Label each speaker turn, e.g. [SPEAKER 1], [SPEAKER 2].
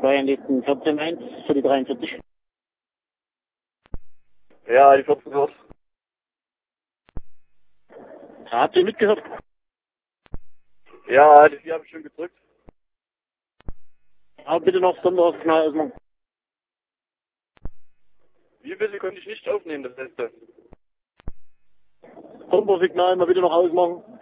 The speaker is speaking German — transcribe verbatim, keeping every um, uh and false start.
[SPEAKER 1] Steuernlisten vierzehn eins für die dreiundvierzig.
[SPEAKER 2] Ja, die vierzehn gehört.
[SPEAKER 1] Habt ihr mitgehört?
[SPEAKER 2] Ja, die vier habe ich schon gedrückt.
[SPEAKER 1] Aber bitte noch Sonderaufnahme ausmachen.
[SPEAKER 2] Wie bitte konnte ich nicht aufnehmen, das letzte?
[SPEAKER 1] Sondersignal mal bitte noch ausmachen.